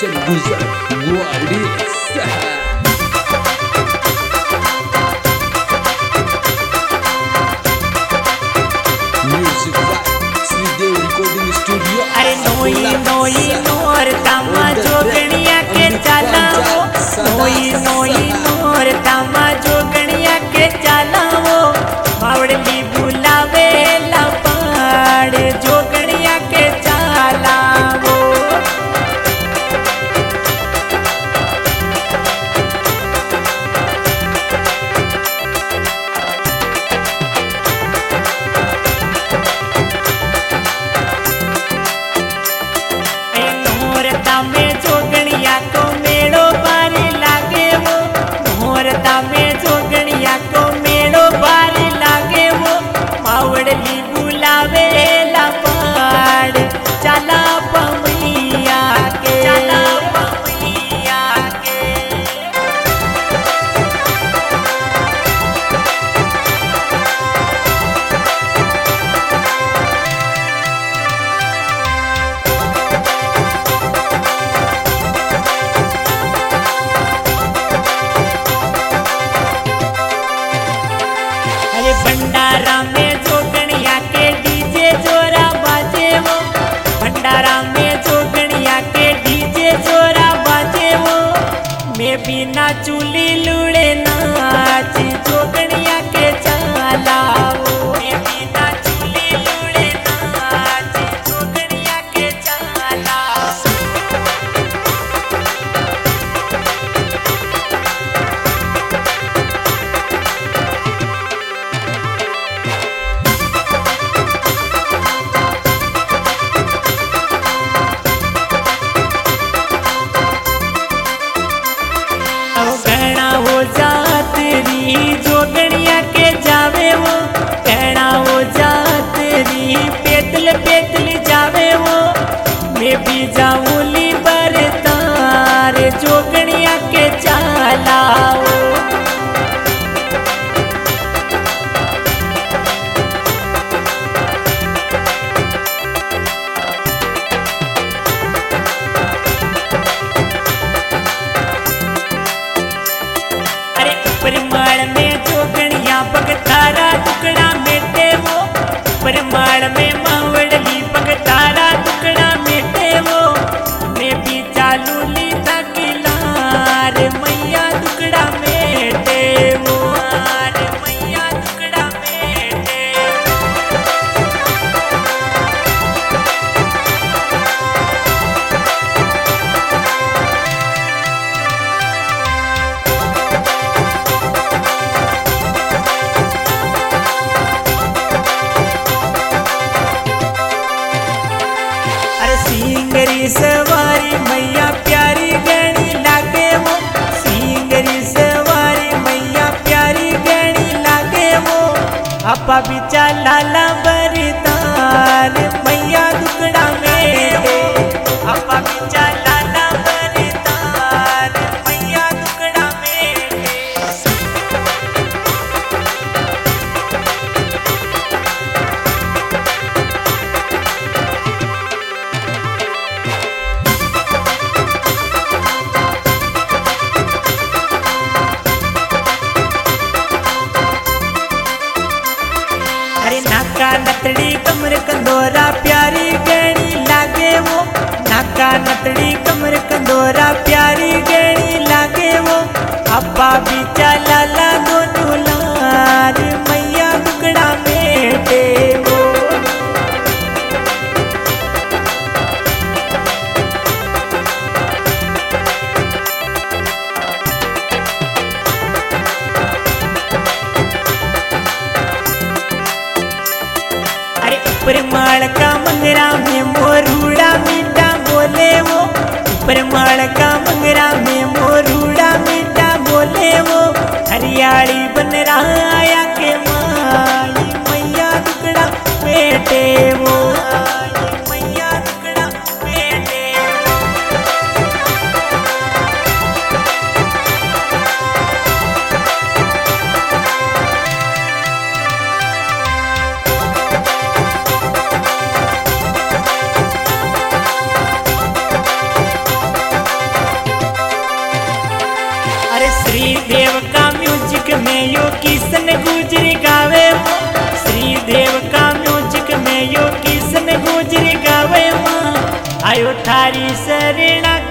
Hussein Guzar Muadis. Music by Sridev Recording Studio. अरे नोई नोई नोर तामा जोगणिया के चालावो, नोई नोई नोर तामा जोगणिया के चालावो, मावड़ली बुलावे लपाड़ जोगणिया के चालावो। में जोगणिया को मेड़ो बारी लागे वो, मोरता में जोगणिया को मेड़ो बारी लागे वो, मावड़ली बुलावे लपाड़ चला पमैया के, चला पमैया के। भंडारा में जोगणिया के डीजे जोरा बाजे वो, भंडारा में जोगणिया के डीजे जोरा बाजे वो, मैं बिना चूली लूड़े नाच जोगणिया के चालावो, मैं बिना चूली लूड़े नाच जोगणिया के चालावो। कहना हो जात री जोगणिया के जावे वो, कहना हो जात री पेतल पेतल जावे वो, मैं भी जाऊँली बरतार जोगणिया के चालाओ। परमाण में जोगणिया बगतारा टुकड़ा मेटे वो, परमाण में मावड़ली बगतारा टुकड़ा मेटे वो, मैं भी चालू ली तकिलार मैया टुकड़ा मेटे वो, मैया टुकड़ा मेटे। सिंगरी सवारी मैया प्यारी गणी लागे वो, सिंगरी सवारी मैया प्यारी गणी लागे वो, आपा बिचा लाला बरदार मैया दुकड़ा मेरे, आपा बिचा लाला बरदार मैया दुकड़ा मेरे। नाका नतड़ी कमर कंदोरा प्यारी गणी लागे वो, नाका नतड़ी कमर कंदोरा प्यारी गणी लागे वो, अब्बा बिचा लाला दोनों लार मैया दुकड़ा मेटे वो। परमाण का मंगरा में मोरूड़ा मीठा बोले वो, परमाण का मंगरा में मोरूड़ा मीठा बोले वो, हरियाली बन रहा के माई मैया दुकड़ा बेटे वो, मैया दुकड़ा बेटे। श्रीदेव का म्यूजिक में यो किशन गुजर गावे वो, श्रीदेव का म्यूजिक में यो किशन गुजर गावे माँ, आयो थारी शरणा